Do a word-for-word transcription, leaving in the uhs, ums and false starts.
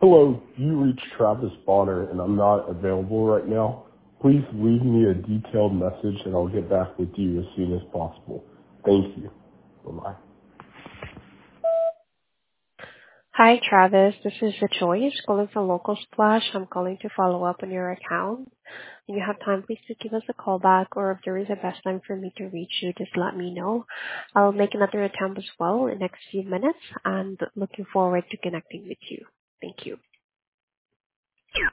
Hello, you reached Travis Bonner, and I'm not available right now. Please leave me a detailed message, and I'll get back with you as soon as possible. Thank you. Bye-bye. Hi, Travis. This is the Joyce calling from Local Splash. I'm calling to follow up on your account. When you have time, please do give us a call back, or if there is a best time for me to reach you, just let me know. I'll make another attempt as well in the next few minutes, and looking forward to connecting with you. Thank you.